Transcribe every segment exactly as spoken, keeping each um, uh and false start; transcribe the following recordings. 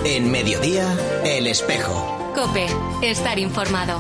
En Mediodía, El Espejo. COPE, estar informado.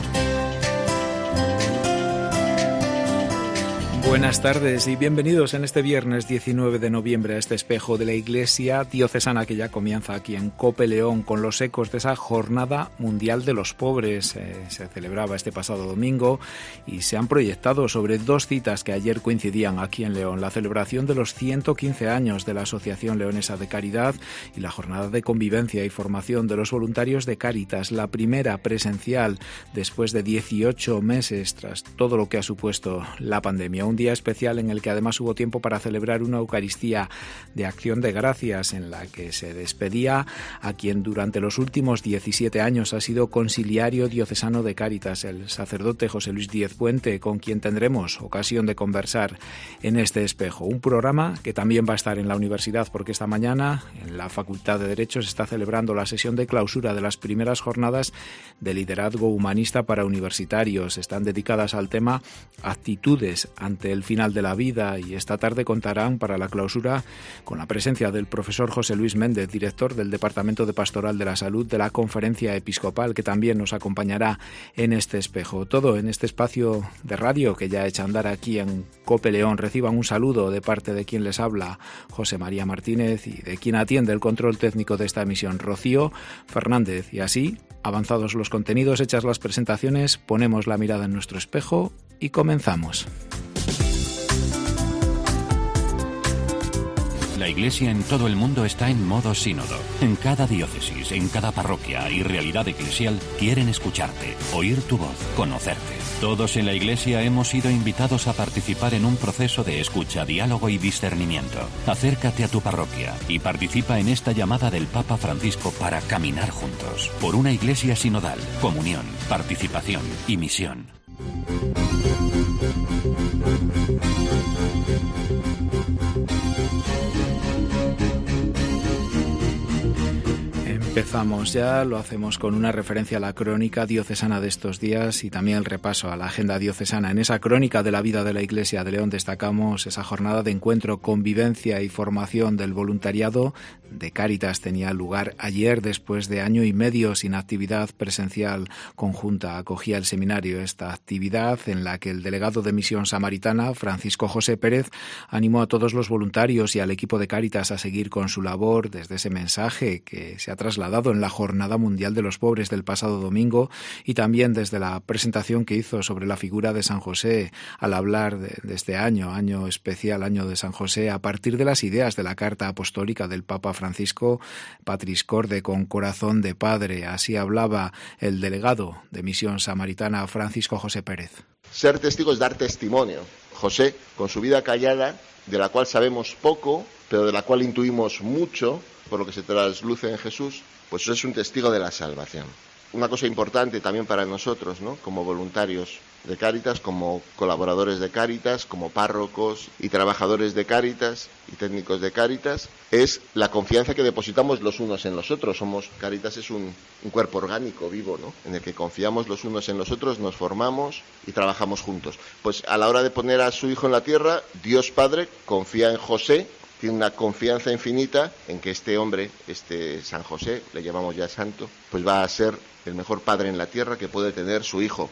Buenas tardes y bienvenidos en este viernes diecinueve de noviembre a este espejo de la Iglesia Diocesana que ya comienza aquí en COPE León con los ecos de esa Jornada Mundial de los Pobres. Eh, se celebraba este pasado domingo y se han proyectado sobre dos citas que ayer coincidían aquí en León: la celebración de los ciento quince años de la Asociación Leonesa de Caridad y la jornada de convivencia y formación de los voluntarios de Cáritas, la primera presencial después de dieciocho meses tras todo lo que ha supuesto la pandemia. Un día especial en el que además hubo tiempo para celebrar una Eucaristía de acción de gracias en la que se despedía a quien durante los últimos diecisiete años ha sido consiliario diocesano de Cáritas, el sacerdote José Luis Díez Puente, con quien tendremos ocasión de conversar en este espejo. Un programa que también va a estar en la universidad porque esta mañana en la Facultad de Derecho se está celebrando la sesión de clausura de las primeras jornadas de liderazgo humanista para universitarios. Están dedicadas al tema actitudes ante el final de la vida y esta tarde contarán para la clausura con la presencia del profesor José Luis Méndez, director del Departamento de Pastoral de la Salud de la Conferencia Episcopal, que también nos acompañará en este espejo. Todo en este espacio de radio que ya echa a andar aquí en COPE León. Reciban un saludo de parte de quien les habla, José María Martínez, y de quien atiende el control técnico de esta emisión, Rocío Fernández. Y así, avanzados los contenidos, hechas las presentaciones, ponemos la mirada en nuestro espejo y comenzamos. La Iglesia en todo el mundo está en modo sínodo. En cada diócesis, en cada parroquia y realidad eclesial quieren escucharte, oír tu voz, conocerte. Todos en la Iglesia hemos sido invitados a participar en un proceso de escucha, diálogo y discernimiento. Acércate a tu parroquia y participa en esta llamada del Papa Francisco para caminar juntos por una Iglesia sinodal, comunión, participación y misión. Empezamos ya, lo hacemos con una referencia a la crónica diocesana de estos días y también el repaso a la agenda diocesana. En esa crónica de la vida de la Iglesia de León destacamos esa jornada de encuentro, convivencia y formación del voluntariado de Cáritas. Tenía lugar ayer después de año y medio sin actividad presencial conjunta. Acogía el seminario esta actividad en la que el delegado de Misión Samaritana, Francisco José Pérez, animó a todos los voluntarios y al equipo de Cáritas a seguir con su labor desde ese mensaje que se ha trasladado dado en la Jornada Mundial de los Pobres del pasado domingo y también desde la presentación que hizo sobre la figura de San José al hablar de, de este año, año especial, año de San José, a partir de las ideas de la Carta Apostólica del Papa Francisco, Patris Corde, con corazón de padre. Así hablaba el delegado de Misión Samaritana, Francisco José Pérez. Ser testigo es dar testimonio. José, con su vida callada, de la cual sabemos poco, pero de la cual intuimos mucho, por lo que se trasluce en Jesús, pues es un testigo de la salvación. Una cosa importante también para nosotros, ¿no?, como voluntarios de Cáritas, como colaboradores de Cáritas, como párrocos y trabajadores de Cáritas y técnicos de Cáritas, es la confianza que depositamos los unos en los otros. Somos, Cáritas es un, un cuerpo orgánico vivo, ¿no?, en el que confiamos los unos en los otros, nos formamos y trabajamos juntos. Pues a la hora de poner a su hijo en la tierra, Dios Padre confía en José, tiene una confianza infinita en que este hombre, este San José, le llamamos ya santo, pues va a ser el mejor padre en la tierra que puede tener su hijo.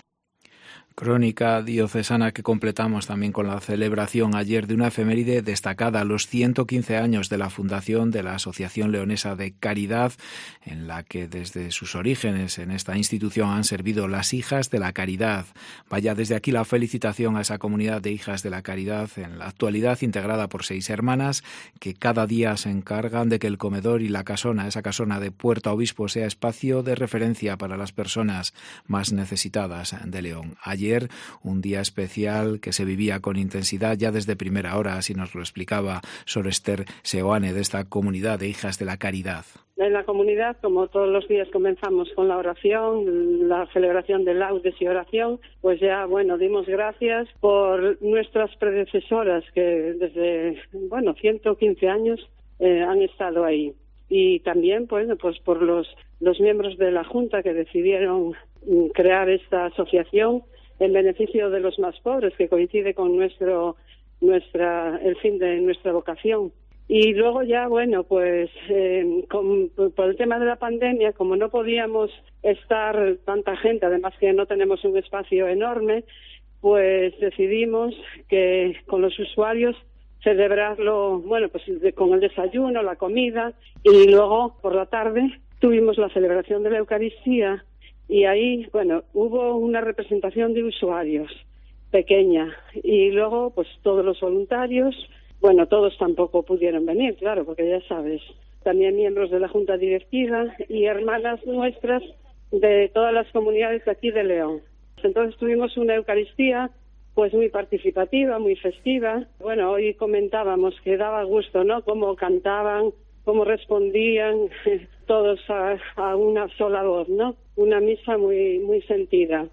Crónica diocesana que completamos también con la celebración ayer de una efeméride destacada, los ciento quince años de la fundación de la Asociación Leonesa de Caridad, en la que desde sus orígenes en esta institución han servido las Hijas de la Caridad. Vaya desde aquí la felicitación a esa comunidad de Hijas de la Caridad, en la actualidad integrada por seis hermanas, que cada día se encargan de que el comedor y la casona, esa casona de Puerta Obispo, sea espacio de referencia para las personas más necesitadas de León. Ayer Ayer, un día especial que se vivía con intensidad ya desde primera hora, así nos lo explicaba Sor Esther Seoane de esta comunidad de Hijas de la Caridad. En la comunidad, como todos los días, comenzamos con la oración, la celebración de laudes y oración. Pues ya, bueno, dimos gracias por nuestras predecesoras que desde, bueno, ciento quince años eh, han estado ahí. Y también, pues, pues por los, los miembros de la Junta que decidieron crear esta asociación en beneficio de los más pobres, que coincide con nuestro, nuestra, el fin de nuestra vocación. Y luego ya, bueno, pues eh, con, por el tema de la pandemia, como no podíamos estar tanta gente, además que no tenemos un espacio enorme, pues decidimos que con los usuarios celebrarlo, bueno, pues de, con el desayuno, la comida, y luego por la tarde tuvimos la celebración de la Eucaristía, y ahí, bueno, hubo una representación de usuarios pequeña, y luego pues todos los voluntarios. Bueno, todos tampoco pudieron venir, claro, porque ya sabes, también miembros de la Junta Directiva y hermanas nuestras de todas las comunidades de aquí de León. Entonces tuvimos una Eucaristía pues muy participativa, muy festiva. Bueno, hoy comentábamos que daba gusto, ¿no?, cómo cantaban, cómo respondían todos a, a una sola voz, ¿no? Una misa muy, muy sentida.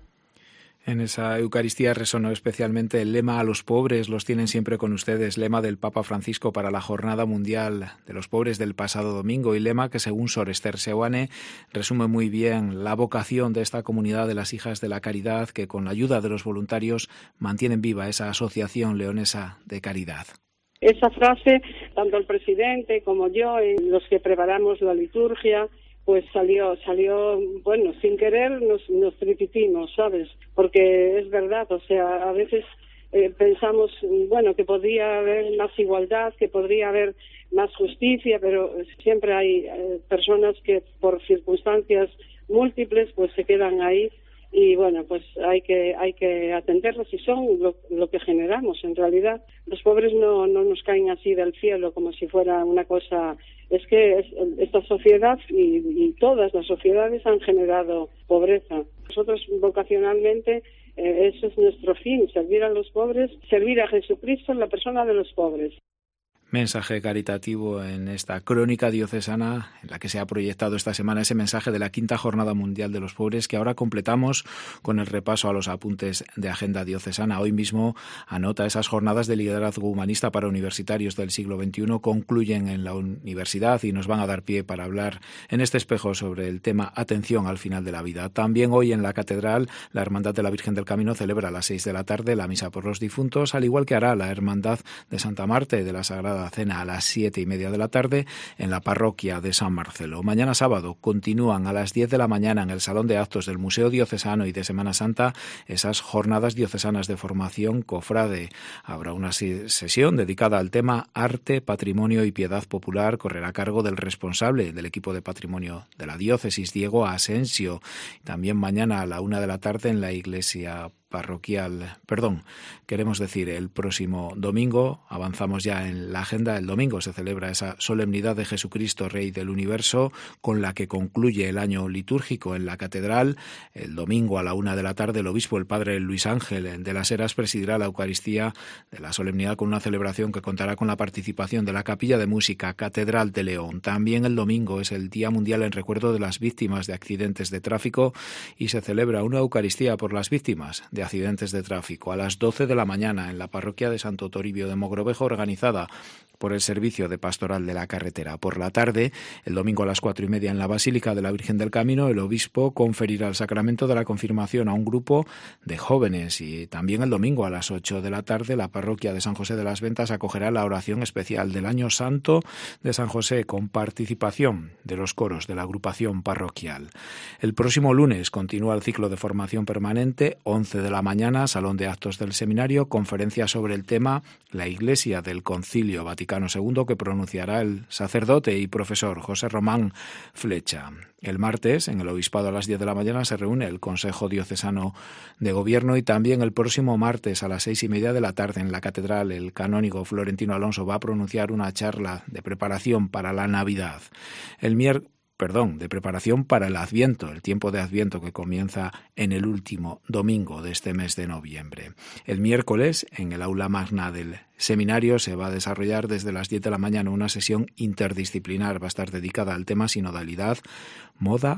En esa Eucaristía resonó especialmente el lema "a los pobres los tienen siempre con ustedes", lema del Papa Francisco para la Jornada Mundial de los Pobres del pasado domingo, y lema que, según Sor Esther Seoane, resume muy bien la vocación de esta comunidad de las Hijas de la Caridad, que con la ayuda de los voluntarios mantienen viva esa asociación leonesa de caridad. Esa frase, tanto el presidente como yo, en los que preparamos la liturgia, pues salió, salió, bueno, sin querer nos, nos tripitimos, ¿sabes? Porque es verdad, o sea, a veces eh, pensamos, bueno, que podría haber más igualdad, que podría haber más justicia, pero siempre hay eh, personas que por circunstancias múltiples pues se quedan ahí, y bueno, pues hay que hay que atenderlos, y son lo, lo que generamos en realidad. Los pobres no, no nos caen así del cielo como si fuera una cosa. Es que es, esta sociedad y, y todas las sociedades han generado pobreza. Nosotros vocacionalmente eh, eso es nuestro fin, servir a los pobres, servir a Jesucristo en la persona de los pobres. Mensaje caritativo en esta crónica diocesana en la que se ha proyectado esta semana ese mensaje de la quinta Jornada Mundial de los Pobres, que ahora completamos con el repaso a los apuntes de agenda diocesana. Hoy mismo anota esas jornadas de liderazgo humanista para universitarios del siglo veintiuno concluyen en la universidad y nos van a dar pie para hablar en este espejo sobre el tema atención al final de la vida. También hoy en la Catedral la Hermandad de la Virgen del Camino celebra a las seis de la tarde la misa por los difuntos, al igual que hará la Hermandad de Santa Marte de la Sagrada Cena a las siete y media de la tarde en la parroquia de San Marcelo. Mañana sábado continúan a las diez de la mañana en el Salón de Actos del Museo Diocesano y de Semana Santa esas jornadas diocesanas de formación cofrade. Habrá una sesión dedicada al tema Arte, Patrimonio y Piedad Popular. Correrá a cargo del responsable del equipo de patrimonio de la diócesis, Diego Asensio. También mañana a la una de la tarde en la iglesia parroquial, perdón, queremos decir el próximo domingo, avanzamos ya en la agenda, el domingo se celebra esa solemnidad de Jesucristo, Rey del Universo, con la que concluye el año litúrgico en la Catedral. El domingo a la una de la tarde el obispo, el padre Luis Ángel de las Heras, presidirá la Eucaristía de la solemnidad con una celebración que contará con la participación de la Capilla de Música Catedral de León. También el domingo es el Día Mundial en recuerdo de las víctimas de accidentes de tráfico y se celebra una Eucaristía por las víctimas de accidentes de tráfico a las doce de la mañana en la parroquia de Santo Toribio de Mogrovejo, organizada por el Servicio de Pastoral de la Carretera. Por la tarde, el domingo a las cuatro y media en la Basílica de la Virgen del Camino, el obispo conferirá el sacramento de la confirmación a un grupo de jóvenes, y también el domingo a las ocho de la tarde la parroquia de San José de las Ventas acogerá la oración especial del Año Santo de San José con participación de los coros de la agrupación parroquial. El próximo lunes continúa el ciclo de formación permanente, once de la mañana, Salón de Actos del Seminario, conferencia sobre el tema La Iglesia del Concilio Vaticano segundo, que pronunciará el sacerdote y profesor José Román Flecha. El martes, en el Obispado a las diez de la mañana, se reúne el Consejo Diocesano de Gobierno, y también el próximo martes a las seis y media de la tarde en la Catedral el canónigo Florentino Alonso va a pronunciar una charla de preparación para la Navidad. El miércoles Perdón, de preparación para el Adviento, el tiempo de Adviento que comienza en el último domingo de este mes de noviembre. El miércoles, en el aula magna del seminario, se va a desarrollar desde las diez de la mañana una sesión interdisciplinar. Va a estar dedicada al tema sinodalidad, moda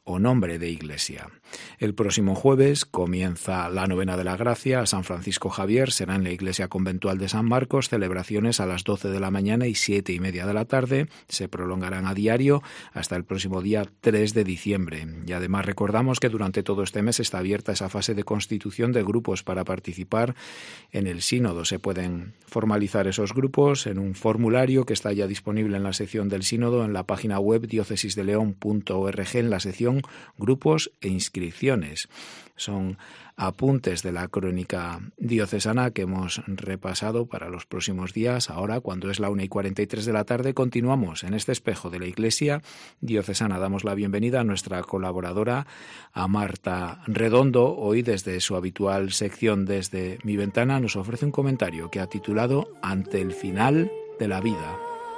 o nombre de iglesia. El próximo jueves comienza la novena de la Gracia a San Francisco Javier. Será en la iglesia conventual de San Marcos, celebraciones a las doce de la mañana y siete y media de la tarde. Se prolongarán a diario hasta el próximo día tres de diciembre. Y además recordamos que durante todo este mes está abierta esa fase de constitución de grupos para participar en el sínodo. Se pueden formalizar esos grupos en un formulario que está ya disponible en la sección del sínodo en la página web diócesis de león punto org en la sección grupos e inscripciones. Son apuntes de la crónica diocesana que hemos repasado para los próximos días. Ahora, cuando es la una y cuarenta y tres de la tarde, continuamos en este espejo de la Iglesia diocesana. Damos la bienvenida a nuestra colaboradora, a Marta Redondo. Hoy, desde su habitual sección Desde mi ventana, nos ofrece un comentario que ha titulado Ante el final de la vida.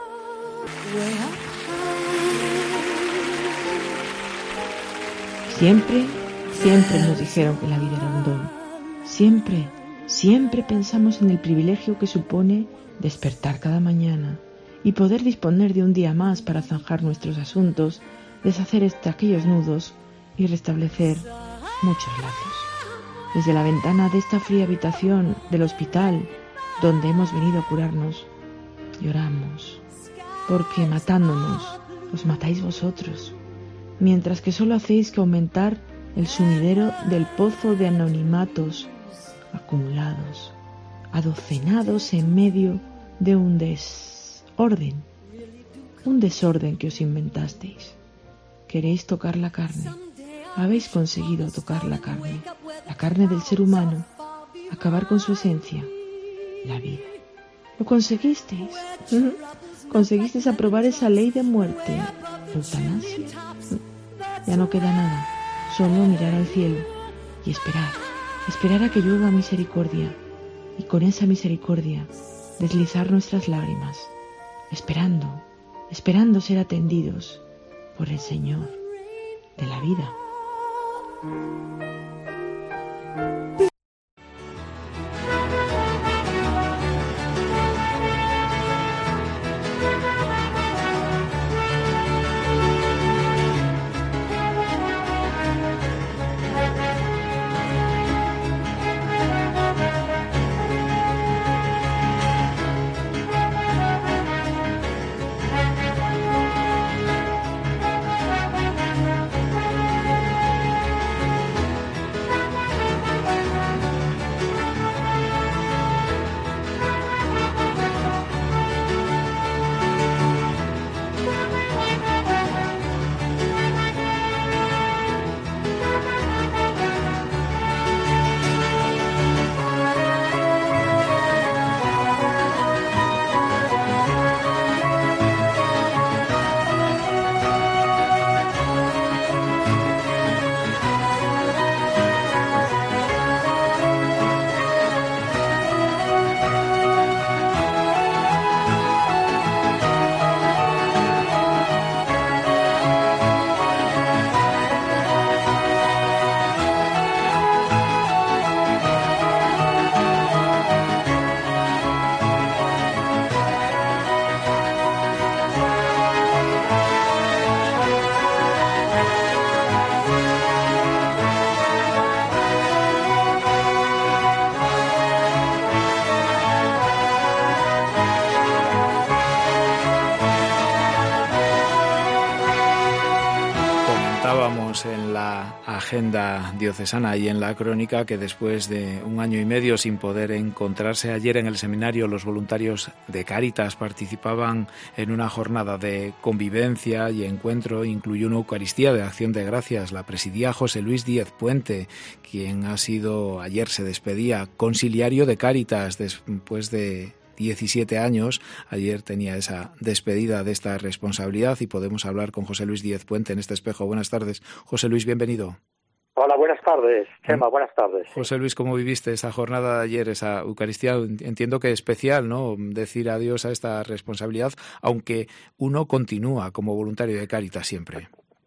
Siempre, siempre nos dijeron que la vida era un don. Siempre, siempre pensamos en el privilegio que supone despertar cada mañana y poder disponer de un día más para zanjar nuestros asuntos, deshacer este, aquellos nudos y restablecer muchos lazos. Desde la ventana de esta fría habitación del hospital donde hemos venido a curarnos, lloramos, porque matándonos os matáis vosotros, mientras que solo hacéis que aumentar el sumidero del pozo de anonimatos acumulados, adocenados en medio de un desorden, un desorden que os inventasteis. Queréis tocar la carne, habéis conseguido tocar la carne, la carne del ser humano, acabar con su esencia, la vida. Lo conseguisteis, conseguisteis aprobar esa ley de muerte, eutanasia. Ya no queda nada, solo mirar al cielo y esperar, esperar a que llueva misericordia y con esa misericordia deslizar nuestras lágrimas, esperando, esperando ser atendidos por el Señor de la vida. En la agenda diocesana y en la crónica que después de un año y medio sin poder encontrarse ayer en el seminario, los voluntarios de Cáritas participaban en una jornada de convivencia y encuentro. Incluyó una Eucaristía de Acción de Gracias. La presidía José Luis Díez Puente, quien ha sido, ayer se despedía, conciliario de Cáritas después de diecisiete años. Ayer tenía esa despedida de esta responsabilidad y podemos hablar con José Luis Díez Puente en este espejo. Buenas tardes. José Luis, bienvenido. Hola, buenas tardes, Chema, buenas tardes. José Luis, ¿cómo viviste esa jornada de ayer, esa Eucaristía? Entiendo que especial, ¿no? Decir adiós a esta responsabilidad, aunque uno continúa como voluntario de Cáritas siempre.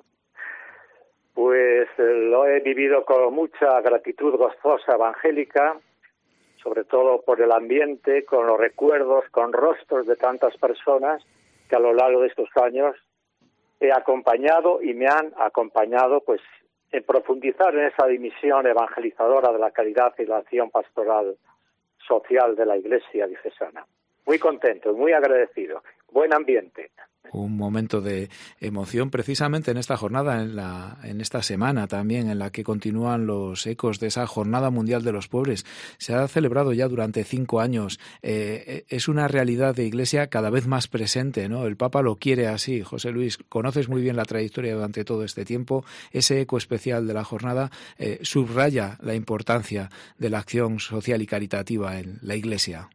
Pues eh, lo he vivido con mucha gratitud gozosa evangélica, sobre todo por el ambiente, con los recuerdos, con rostros de tantas personas que a lo largo de estos años he acompañado y me han acompañado pues en profundizar en esa dimisión evangelizadora de la caridad y la acción pastoral social de la Iglesia diocesana. Muy contento, muy agradecido, buen ambiente. Un momento de emoción precisamente en esta jornada, en la en esta semana también, en la que continúan los ecos de esa Jornada Mundial de los Pobres. Se ha celebrado ya durante cinco años. Eh, es una realidad de Iglesia cada vez más presente, ¿no? El Papa lo quiere así. José Luis, conoces muy bien la trayectoria durante todo este tiempo. Ese eco especial de la jornada eh, subraya la importancia de la acción social y caritativa en la Iglesia.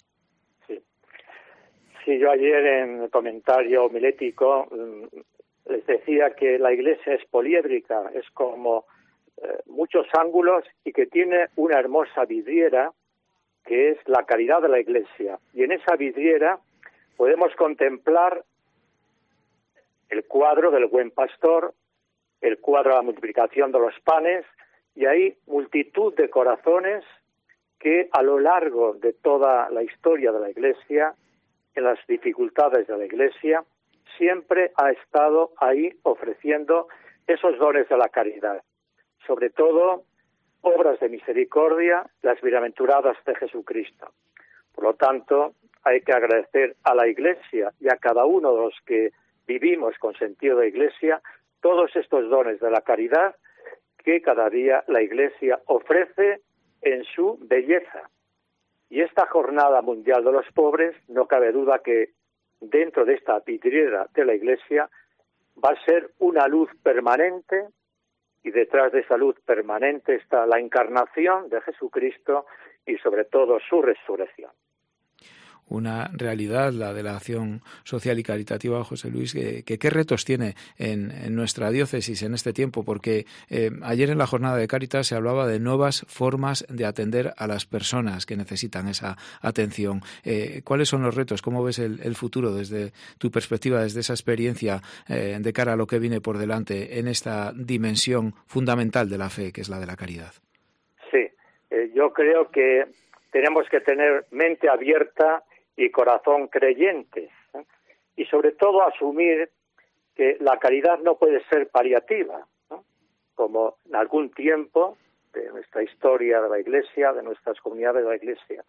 Sí, yo ayer en el comentario homilético les decía que la Iglesia es poliédrica, es como eh, muchos ángulos y que tiene una hermosa vidriera que es la caridad de la Iglesia. Y en esa vidriera podemos contemplar el cuadro del buen pastor, el cuadro de la multiplicación de los panes, y hay multitud de corazones que a lo largo de toda la historia de la Iglesia, en las dificultades de la Iglesia, siempre ha estado ahí ofreciendo esos dones de la caridad, sobre todo obras de misericordia, las bienaventuradas de Jesucristo. Por lo tanto, hay que agradecer a la Iglesia y a cada uno de los que vivimos con sentido de Iglesia todos estos dones de la caridad que cada día la Iglesia ofrece en su belleza. Y esta Jornada Mundial de los Pobres, no cabe duda que dentro de esta vidriera de la Iglesia va a ser una luz permanente, y detrás de esa luz permanente está la encarnación de Jesucristo y sobre todo su resurrección. Una realidad, la de la acción social y caritativa, José Luis, que, que qué retos tiene en, en nuestra diócesis en este tiempo, porque eh, ayer en la jornada de Cáritas se hablaba de nuevas formas de atender a las personas que necesitan esa atención. Eh, ¿Cuáles son los retos? ¿Cómo ves el, el futuro desde tu perspectiva, desde esa experiencia eh, de cara a lo que viene por delante en esta dimensión fundamental de la fe, que es la de la caridad? Sí, eh, yo creo que tenemos que tener mente abierta y corazón creyentes, ¿eh? Y sobre todo asumir que la caridad no puede ser paliativa, ¿no? Como en algún tiempo de nuestra historia de la Iglesia, de nuestras comunidades de la Iglesia.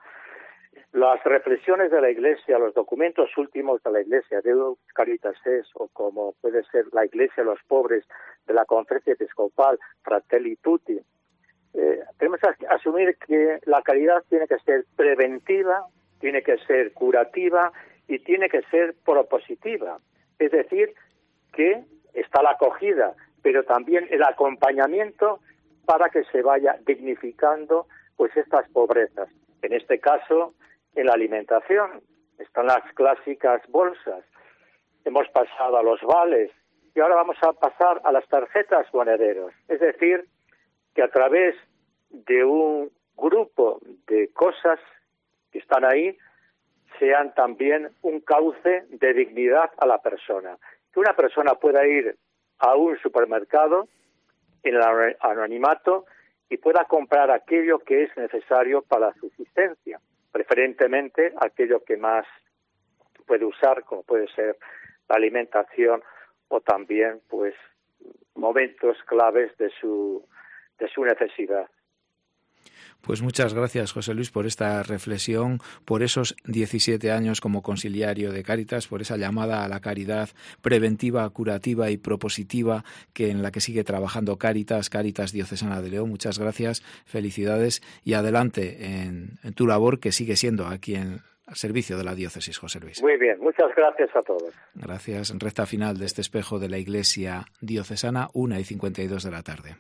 Las reflexiones de la Iglesia, los documentos últimos de la Iglesia, Deus Caritas Es, o como puede ser la Iglesia de los Pobres de la Conferencia Episcopal Fratelli Tutti, eh, tenemos que asumir que la caridad tiene que ser preventiva, tiene que ser curativa y tiene que ser propositiva. Es decir, que está la acogida, pero también el acompañamiento para que se vaya dignificando pues estas pobrezas. En este caso, en la alimentación, están las clásicas bolsas. Hemos pasado a los vales y ahora vamos a pasar a las tarjetas monederos. Es decir, que a través de un grupo de cosas que están ahí, sean también un cauce de dignidad a la persona. Que una persona pueda ir a un supermercado en el anonimato y pueda comprar aquello que es necesario para la subsistencia, preferentemente aquello que más puede usar, como puede ser la alimentación o también pues momentos claves de su de su necesidad. Pues muchas gracias, José Luis, por esta reflexión, por esos diecisiete años como conciliario de Cáritas, por esa llamada a la caridad preventiva, curativa y propositiva que en la que sigue trabajando Cáritas, Cáritas Diocesana de León. Muchas gracias, felicidades y adelante en, en tu labor que sigue siendo aquí en al servicio de la diócesis, José Luis. Muy bien, muchas gracias a todos. Gracias. En recta final de este espejo de la Iglesia Diocesana, una y cincuenta y dos de la tarde.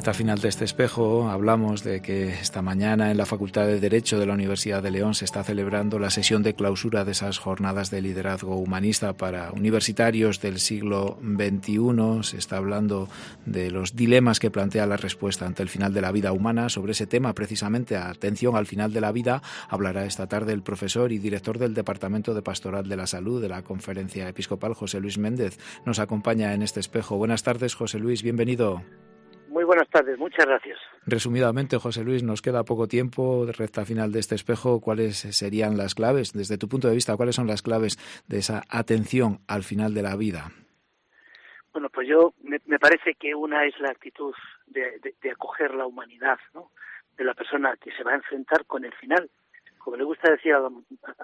recta final de este espejo hablamos de que esta mañana en la Facultad de Derecho de la Universidad de León se está celebrando la sesión de clausura de esas jornadas de liderazgo humanista para universitarios del siglo veintiuno. Se está hablando de los dilemas que plantea la respuesta ante el final de la vida humana. Sobre ese tema, precisamente, atención al final de la vida, hablará esta tarde el profesor y director del Departamento de Pastoral de la Salud de la Conferencia Episcopal, José Luis Méndez. Nos acompaña en este espejo. Buenas tardes, José Luis, bienvenido. Muy buenas tardes, muchas gracias. Resumidamente, José Luis, nos queda poco tiempo, de recta final de este espejo. ¿Cuáles serían las claves, desde tu punto de vista, cuáles son las claves de esa atención al final de la vida? Bueno, pues yo me, me parece que una es la actitud de, de, de acoger la humanidad, ¿no?, de la persona que se va a enfrentar con el final. Como le gusta decir al,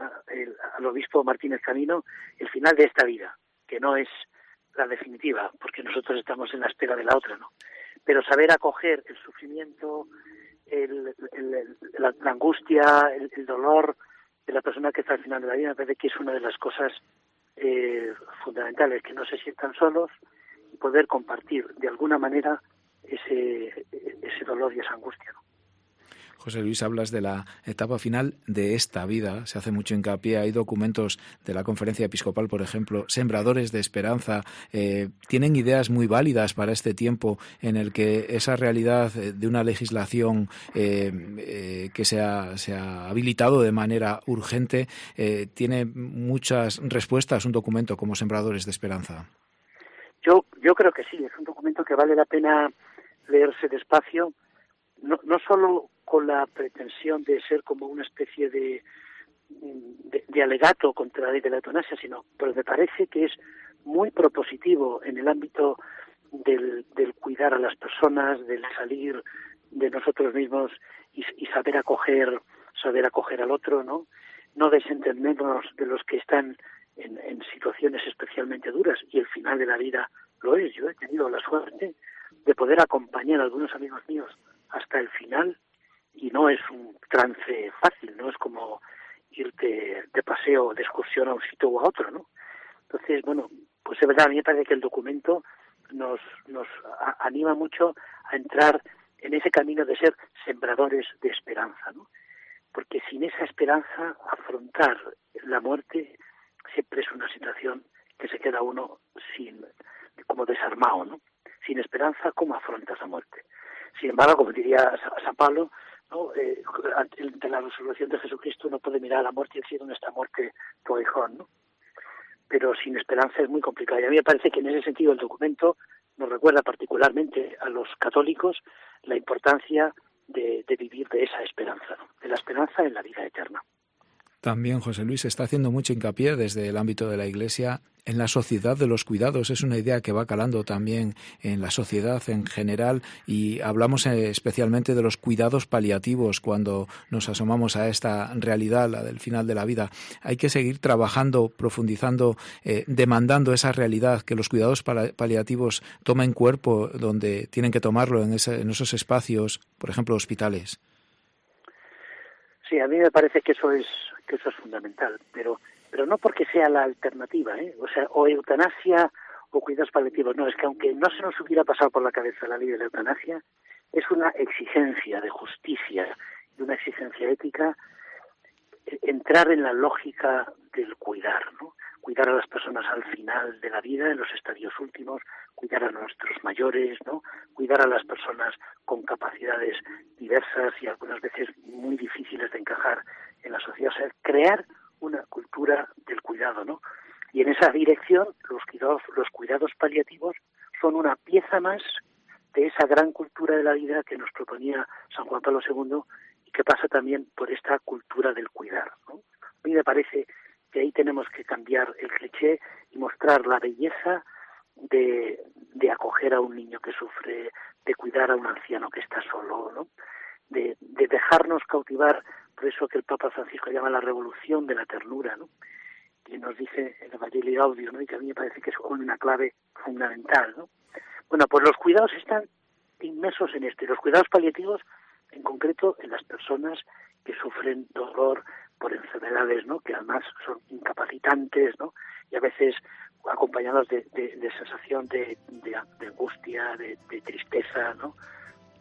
al obispo Martínez Camino, el final de esta vida, que no es la definitiva, porque nosotros estamos en la espera de la otra, ¿no? Pero saber acoger el sufrimiento, el, el, el, la, la angustia, el, el dolor de la persona que está al final de la vida, me parece que es una de las cosas eh, fundamentales, que no se sientan solos y poder compartir de alguna manera ese, ese dolor y esa angustia, ¿no? José Luis, hablas de la etapa final de esta vida, se hace mucho hincapié, hay documentos de la Conferencia Episcopal, por ejemplo, Sembradores de Esperanza, eh, tienen ideas muy válidas para este tiempo en el que esa realidad de una legislación eh, eh, que se ha, se ha habilitado de manera urgente eh, tiene muchas respuestas, un documento como Sembradores de Esperanza. Yo, yo creo que sí, es un documento que vale la pena leerse despacio, no, no solo con la pretensión de ser como una especie de, de, de alegato contra la ley de la eutanasia, sino, pero me parece que es muy propositivo en el ámbito del, del cuidar a las personas, del salir de nosotros mismos y, y saber acoger, saber acoger al otro, ¿no? No desentendernos de los que están en, en situaciones especialmente duras, y el final de la vida lo es. Yo he tenido la suerte de poder acompañar a algunos amigos míos hasta el final, y no es un trance fácil, no es como irte de paseo, de excursión a un sitio u a otro, ¿no? Entonces, bueno, pues es verdad, a mí me parece que el documento nos, nos a, anima mucho a entrar en ese camino de ser sembradores de esperanza, ¿no? Porque sin esa esperanza, afrontar la muerte siempre es una situación que se queda uno sin, como desarmado, ¿no? Sin esperanza, ¿cómo afrontas la muerte? Sin embargo, como diría San Pablo, ¿no?, eh, ante la resurrección de Jesucristo uno puede mirar a la muerte y decir, ¿dónde está muerte tu aguijón?, ¿no? Pero sin esperanza es muy complicado. Y a mí me parece que en ese sentido el documento nos recuerda particularmente a los católicos la importancia de, de vivir de esa esperanza, ¿no?, de la esperanza en la vida eterna. También, José Luis, se está haciendo mucho hincapié desde el ámbito de la Iglesia en la sociedad de los cuidados. Es una idea que va calando también en la sociedad en general, y hablamos especialmente de los cuidados paliativos cuando nos asomamos a esta realidad, la del final de la vida. Hay que seguir trabajando, profundizando, eh, demandando esa realidad, que los cuidados paliativos tomen cuerpo donde tienen que tomarlo, en, ese, en esos espacios, por ejemplo, hospitales. Sí, a mí me parece que eso es que eso es fundamental, pero pero no porque sea la alternativa, ¿eh? O sea, o eutanasia o cuidados paliativos. No, es que aunque no se nos hubiera pasado por la cabeza la ley de la eutanasia, es una exigencia de justicia y una exigencia ética entrar en la lógica del cuidar, ¿no? Cuidar a las personas al final de la vida, en los estadios últimos, cuidar a nuestros mayores, ¿no? Cuidar a las personas con capacidades diversas y algunas veces muy difíciles de encajar en la sociedad. O sea, crear una cultura del cuidado, ¿no? Y en esa dirección los cuidados, los cuidados paliativos son una pieza más de esa gran cultura de la vida que nos proponía San Juan Pablo segundo y que pasa también por esta cultura del cuidar, ¿no? A mí me parece que ahí tenemos que cambiar el cliché y mostrar la belleza de, de acoger a un niño que sufre, de cuidar a un anciano que está solo, ¿no? De, de dejarnos cautivar por eso que el Papa Francisco llama la revolución de la ternura, ¿no? Que nos dice el Evangelio Gaudium, ¿no? Y que a mí me parece que es una clave fundamental, ¿no? Bueno, pues los cuidados están inmersos en esto, y los cuidados paliativos, en concreto, en las personas que sufren dolor por enfermedades, ¿no?, que además son incapacitantes, ¿no?, y a veces acompañados de, de, de sensación de, de, de angustia, de, de tristeza, ¿no?,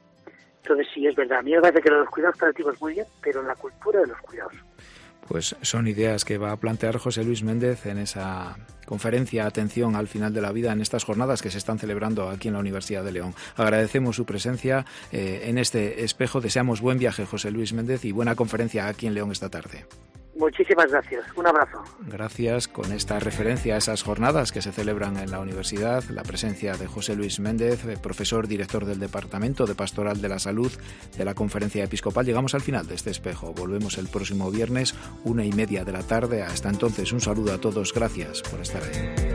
Entonces sí, es verdad. A mí me parece que los cuidados paliativos muy bien, pero la cultura de los cuidados. Pues son ideas que va a plantear José Luis Méndez en esa conferencia Atención al final de la vida, en estas jornadas que se están celebrando aquí en la Universidad de León. Agradecemos su presencia eh, en este espejo. Deseamos buen viaje, José Luis Méndez, y buena conferencia aquí en León esta tarde. Muchísimas gracias. Un abrazo. Gracias. Con esta referencia a esas jornadas que se celebran en la universidad, la presencia de José Luis Méndez, profesor director del Departamento de Pastoral de la Salud de la Conferencia Episcopal, llegamos al final de este espejo. Volvemos el próximo viernes, una y media de la tarde. Hasta entonces, un saludo a todos. Gracias por estar ahí.